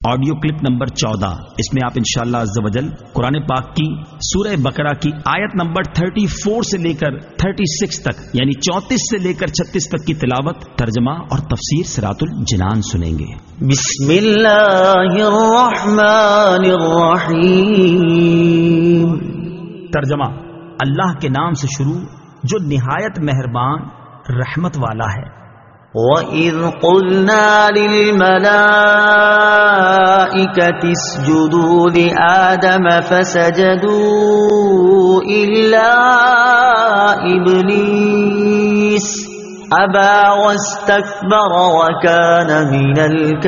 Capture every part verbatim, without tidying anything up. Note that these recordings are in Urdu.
آڈیو کلپ نمبر چودہ. اس میں آپ انشاءاللہ عز و جل قرآن پاک کی سورہ بقرہ کی آیت نمبر چوتیس سے لے کر چھتیس تک یعنی چونتیس سے لے کر چھتیس تک کی تلاوت، ترجمہ اور تفسیر صراط الجنان سنیں گے. بسم اللہ الرحمن الرحیم. ترجمہ: اللہ کے نام سے شروع جو نہایت مہربان رحمت والا ہے. وَإِذْ قُلْنَا لِلْمَلَائِكَةِ اسْجُدُوا لِآدَمَ فَسَجَدُوا إِلَّا إِبْلِيسَ أَبَى وَاسْتَكْبَرَ وَكَانَ مِنَ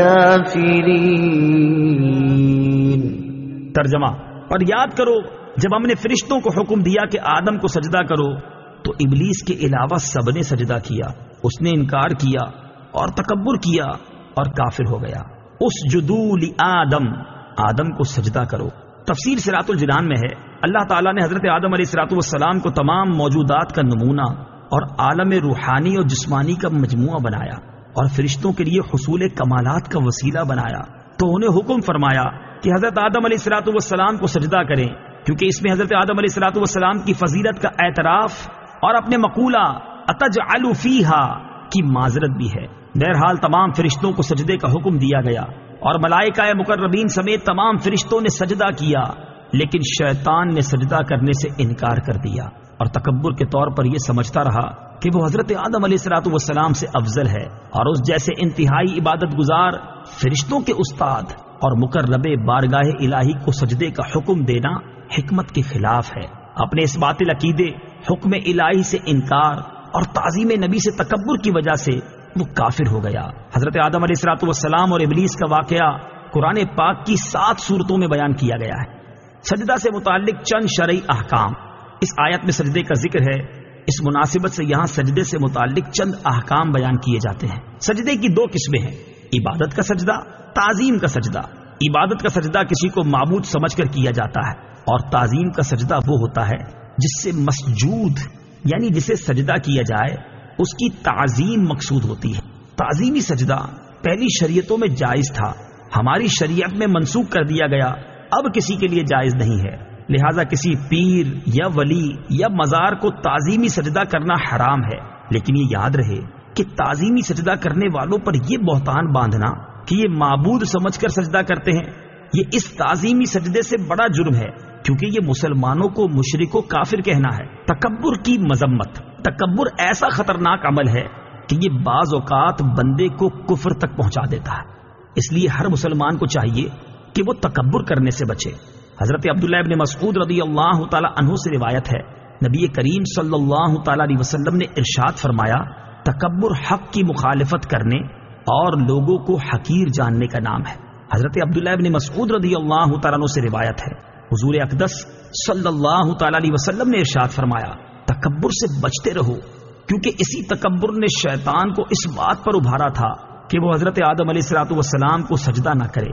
الْكَافِرِينَ. ترجمہ: اور یاد کرو جب ہم نے فرشتوں کو حکم دیا کہ آدم کو سجدہ کرو تو ابلیس کے علاوہ سب نے سجدہ کیا، اس نے انکار کیا اور تکبر کیا اور کافر ہو گیا. اسجدوا لآدم، آدم کو سجدہ کرو. تفسیر صراط الجنان میں ہے اللہ تعالیٰ نے حضرت آدم علیہ الصلوۃ والسلام کو تمام موجودات کا نمونہ اور عالم روحانی اور جسمانی کا مجموعہ بنایا اور فرشتوں کے لیے حصول کمالات کا وسیلہ بنایا، تو انہیں حکم فرمایا کہ حضرت آدم علیہ الصلوۃ والسلام کو سجدہ کریں، کیونکہ اس میں حضرت آدم علیہ الصلوۃ والسلام کی فضیلت کا اعتراف اور اپنے مقولہ اتجعل فیہا کی معذرت بھی ہے. بہرحال تمام فرشتوں کو سجدے کا حکم دیا گیا اور ملائکہ مقربین سمیت تمام فرشتوں نے سجدہ کیا، لیکن شیطان نے سجدہ کرنے سے انکار کر دیا اور تکبر کے طور پر یہ سمجھتا رہا کہ وہ حضرت آدم علیہ الصلوۃ والسلام سے افضل ہے اور اس جیسے انتہائی عبادت گزار فرشتوں کے استاد اور مقرب بارگاہ الہی کو سجدے کا حکم دینا حکمت کے خلاف ہے. اپنے اس باطل عقیدے، حکم الہی سے انکار اور تعظیم نبی سے تکبر کی وجہ سے وہ کافر ہو گیا. حضرت آدم علیہ الصلوۃ والسلام اور ابلیس کا واقعہ قرآن پاک کی سات سورتوں میں بیان کیا گیا ہے. سجدہ سے متعلق چند شرعی احکام اس آیت میں سجدے کا ذکر ہے. اس مناسبت سے یہاں سجدے سے متعلق چند احکام بیان کیے جاتے ہیں. سجدے کی دو قسمیں ہیں: عبادت کا سجدہ، تعظیم کا سجدہ. عبادت کا سجدہ کسی کو معبود سمجھ کر کیا جاتا ہے اور تعظیم کا سجدہ وہ ہوتا ہے جس سے مسجود یعنی جسے سجدہ کیا جائے اس کی تعظیم مقصود ہوتی ہے. تعظیمی سجدہ پہلی شریعتوں میں جائز تھا، ہماری شریعت میں منسوخ کر دیا گیا، اب کسی کے لیے جائز نہیں ہے. لہٰذا کسی پیر یا ولی یا مزار کو تعظیمی سجدہ کرنا حرام ہے. لیکن یہ یاد رہے کہ تعظیمی سجدہ کرنے والوں پر یہ بہتان باندھنا کہ یہ معبود سمجھ کر سجدہ کرتے ہیں، یہ اس تعظیمی سجدے سے بڑا جرم ہے، کیونکہ یہ مسلمانوں کو مشرک و کافر کہنا ہے. تکبر کی مذمت. تکبر ایسا خطرناک عمل ہے کہ یہ بعض اوقات بندے کو کفر تک پہنچا دیتا ہے. اس لیے ہر مسلمان کو چاہیے کہ وہ تکبر کرنے سے بچے. حضرت عبداللہ ابن مسعود رضی اللہ تعالی عنہ سے روایت ہے، نبی کریم صلی اللہ تعالی علیہ وسلم نے ارشاد فرمایا، تکبر حق کی مخالفت کرنے اور لوگوں کو حقیر جاننے کا نام ہے. حضرت عبداللہ ابن مسعود رضی اللہ تعالیٰ عنہ سے روایت ہے، حضور اقدس صلی اللہ تعالی علیہ وسلم نے ارشاد فرمایا، تکبر سے بچتے رہو، کیونکہ اسی تکبر نے شیطان کو اس بات پر ابھارا تھا کہ وہ حضرت آدم علیہ الصلوۃ والسلام کو سجدہ نہ کرے.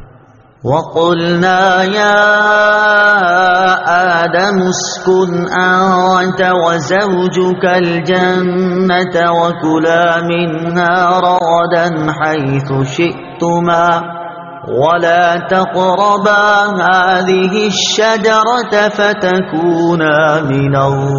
وَقُلْنَا يَا آدَمُ اسْكُنْ أَنْتَ وَزَوْجُكَ الْجَنَّةَ وَكُلَا مِنْهَا رَغَدًا حَيْثُ شِئْتُمَا وَلَا تَقْرَبَا هَذِهِ الشَّجَرَةَ فَتَكُونَا مِنَ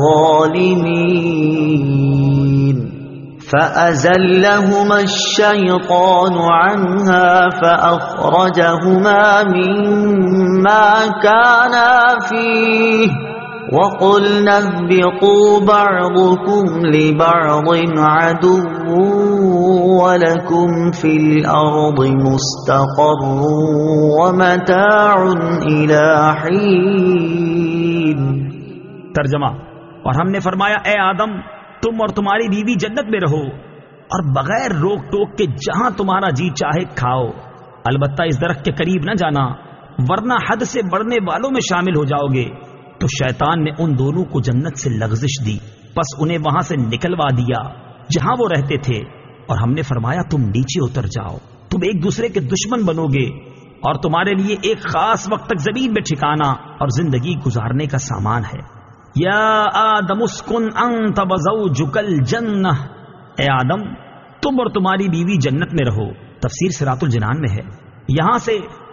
الظَّالِمِينَ. فَأَزَلَّهُمَا الشَّيْطَانُ عَنْهَا فَأَخْرَجَهُمَا مِمَّا كَانَا فِيهِ وَقُلْنَا اهْبِطُوا بَعْضُكُمْ لِبَعْضٍ عَدُوٌّ وَلَكُمْ فِي الْأَرْضِ مُسْتَقَرٌّ وَمَتَاعٌ إِلَى حِينٍ. ترجمہ: اور ہم نے فرمایا، اے آدم، تم اور تمہاری بیوی جنت میں رہو اور بغیر روک ٹوک کے جہاں تمہارا جی چاہے کھاؤ، البتہ اس درخت کے قریب نہ جانا ورنہ حد سے بڑھنے والوں میں شامل ہو جاؤ گے. تو شیطان نے ان دونوں کو جنت سے لغزش دی، پس انہیں وہاں سے نکلوا دیا جہاں وہ رہتے تھے، اور ہم نے فرمایا تم نیچے اتر جاؤ، تم ایک دوسرے کے دشمن بنو گے اور تمہارے لیے ایک خاص وقت تک زمین میں ٹھکانا اور زندگی گزارنے کا سامان ہے. یا آدم اسکن انت وزوجک الجنہ، اے آدم تم اور تمہاری بیوی جنت میں رہو. تفسیر صراط الجنان میں ہے. یہاں سے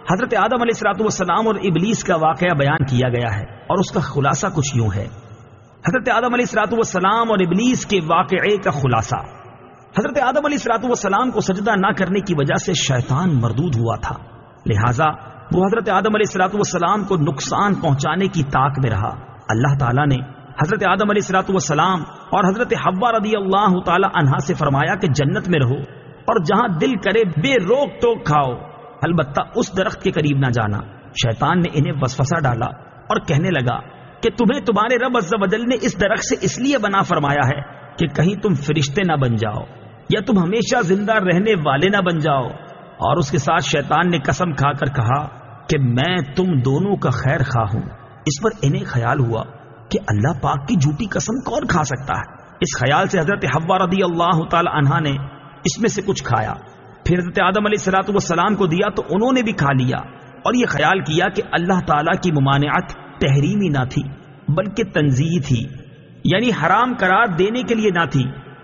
حضرت آدم علیہ الصلوۃ والسلام اور ابلیس کا واقعہ بیان کیا گیا ہے، اور اس کا خلاصہ کچھ یوں ہے۔ حضرت آدم علیہ الصلوۃ والسلام اور ابلیس کے واقعے کا خلاصہ: حضرت آدم علیہ الصلوۃ والسلام کو سجدہ نہ کرنے کی وجہ سے شیطان مردود ہوا تھا، لہٰذا وہ حضرت آدم علیہ الصلوۃ والسلام کو نقصان پہنچانے کی طاق میں رہا۔ اللہ تعالیٰ نے حضرت آدم علیہ الصلوۃ والسلام اور حضرت حوا رضی اللہ تعالی عنہا سے فرمایا کہ جنت میں رہو اور جہاں دل کرے بے روک ٹوک کھاؤ، البتہ اس درخت کے قریب نہ جانا۔ شیطان نے انہیں وسوسہ ڈالا اور کہنے لگا کہ تمہیں تمہارے رب عز و جل نے اس درخت سے اس لیے بنا فرمایا ہے کہ کہیں تم فرشتے نہ بن جاؤ یا تم ہمیشہ زندہ رہنے والے نہ بن جاؤ۔ اور اس کے ساتھ شیطان نے قسم کھا کر کہا کہ میں تم دونوں کا خیر خواہ ہوں۔ اس پر انہیں خیال ہوا کہ اللہ پاک کی جھوٹی قسم کون کھا سکتا ہے۔ اس خیال سے حضرت حوا رضی اللہ تعالی عنہا نے اس میں سے کچھ کھایا، پھر حضرت آدم علیہ الصلوۃ والسلام کو دیا تو انہوں نے بھی کھا لیا، اور یہ خیال کیا کہ اللہ تعالیٰ کی ممانعت تحریمی نہ تھی بلکہ تنزیہی تھی، یعنی حرام قرار دینے کے لیے نہ تھی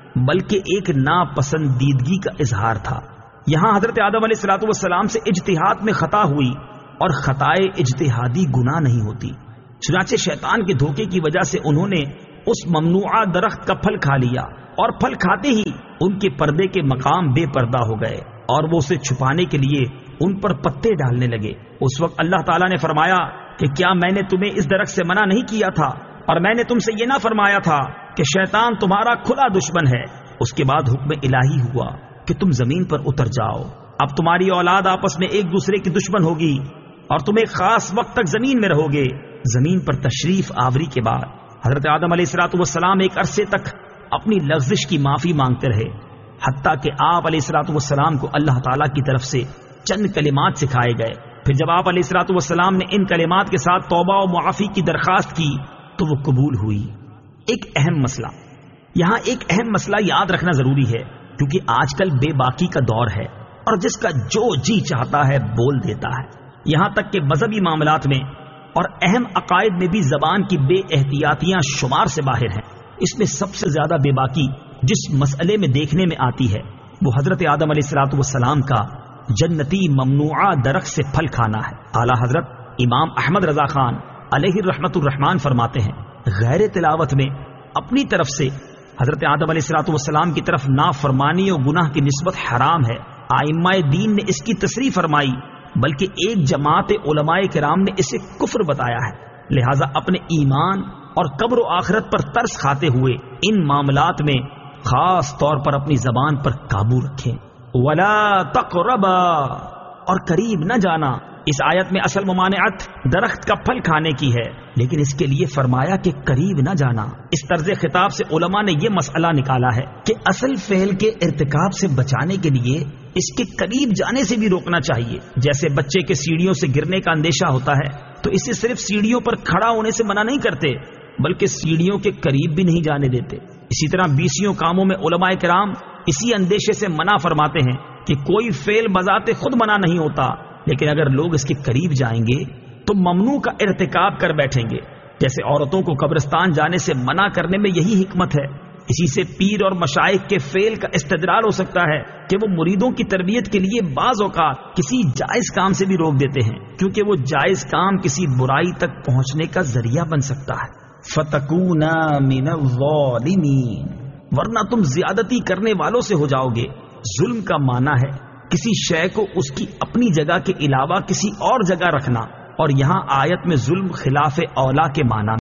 بلکہ ایک ناپسندیدگی کا اظہار تھا۔ یہاں حضرت آدم علیہ الصلوۃ والسلام سے اجتہاد میں خطا ہوئی، اور خطائے اجتہادی گناہ نہیں ہوتی، چنانچہ شیطان کے دھوکے کی وجہ سے انہوں نے اس ممنوعہ درخت کا پھل کھا لیا، اور پھل کھاتے ہی ان کے پردے کے مقام بے پردہ ہو گئے، اور وہ اسے چھپانے کے لیے ان پر پتے ڈالنے لگے۔ اس وقت اللہ تعالیٰ نے فرمایا کہ کیا میں نے تمہیں اس درخت سے منع نہیں کیا تھا، اور میں نے تم سے یہ نہ فرمایا تھا کہ شیطان تمہارا کھلا دشمن ہے؟ اس کے بعد حکم الہی ہوا کہ تم زمین پر اتر جاؤ، اب تمہاری اولاد آپس میں ایک دوسرے کی دشمن ہوگی اور تم ایک خاص وقت تک زمین میں رہو گے۔ زمین پر تشریف آوری کے بعد حضرت آدم علیہ الصلوۃ والسلام ایک عرصے تک اپنی لغزش کی معافی مانگتے رہے، حتیٰ کہ آپ علیہ الصلوۃ والسلام کو اللہ تعالیٰ کی طرف سے چند کلمات سکھائے گئے۔ پھر جب آپ علیہ الصلوۃ والسلام نے ان کلمات کے ساتھ توبہ و معافی کی درخواست کی تو وہ قبول ہوئی۔ ایک اہم مسئلہ یہاں ایک اہم مسئلہ یاد رکھنا ضروری ہے، کیونکہ آج کل بے باکی کا دور ہے اور جس کا جو جی چاہتا ہے بول دیتا ہے، یہاں تک کہ مذہبی معاملات میں اور اہم عقائد میں بھی زبان کی بے احتیاطیاں شمار سے باہر ہیں۔ اس میں سب سے زیادہ بے باکی جس مسئلے میں دیکھنے میں آتی ہے وہ حضرت آدم علیہ الصلوۃ والسلام کا جنتی ممنوعہ درخت سے پھل کھانا ہے۔ اعلیٰ حضرت امام احمد رضا خان علیہ رحمت الرحمان فرماتے ہیں، غیر تلاوت میں اپنی طرف سے حضرت آدم علیہ الصلوۃ والسلام کی طرف نافرمانی اور گناہ کی نسبت حرام ہے۔ ائمہ دین نے اس کی تصریح فرمائی، بلکہ ایک جماعت علماء کرام نے اسے کفر بتایا ہے۔ لہٰذا اپنے ایمان اور قبر و آخرت پر ترس کھاتے ہوئے ان معاملات میں خاص طور پر اپنی زبان پر قابو رکھیں۔ ولا تقربا، اور قریب نہ جانا۔ اس آیت میں اصل ممانعت درخت کا پھل کھانے کی ہے، لیکن اس کے لیے فرمایا کہ قریب نہ جانا۔ اس طرز خطاب سے علماء نے یہ مسئلہ نکالا ہے کہ اصل فعل کے ارتکاب سے بچانے کے لیے اس کے قریب جانے سے بھی روکنا چاہیے۔ جیسے بچے کے سیڑھیوں سے گرنے کا اندیشہ ہوتا ہے تو اسے صرف سیڑھیوں پر کھڑا ہونے سے منع نہیں کرتے بلکہ سیڑھیوں کے قریب بھی نہیں جانے دیتے۔ اسی طرح بیسیوں کاموں میں علماء کرام اسی اندیشے سے منع فرماتے ہیں کہ کوئی فعل بذات خود منع نہیں ہوتا، لیکن اگر لوگ اس کے قریب جائیں گے تو ممنوع کا ارتکاب کر بیٹھیں گے۔ جیسے عورتوں کو قبرستان جانے سے منع کرنے میں یہی حکمت ہے۔ اسی سے پیر اور مشائخ کے فعل کا استدلال ہو سکتا ہے کہ وہ مریدوں کی تربیت کے لیے بعض اوقات کسی جائز کام سے بھی روک دیتے ہیں، کیونکہ وہ جائز کام کسی برائی تک پہنچنے کا ذریعہ بن سکتا ہے۔ فَتَكُونَا مِنَ الظَّالِمِينَ، ورنہ تم زیادتی کرنے والوں سے ہو جاؤ گے۔ ظلم کا معنی ہے کسی شے کو اس کی اپنی جگہ کے علاوہ کسی اور جگہ رکھنا، اور یہاں آیت میں ظلم خلاف اولا کے معنی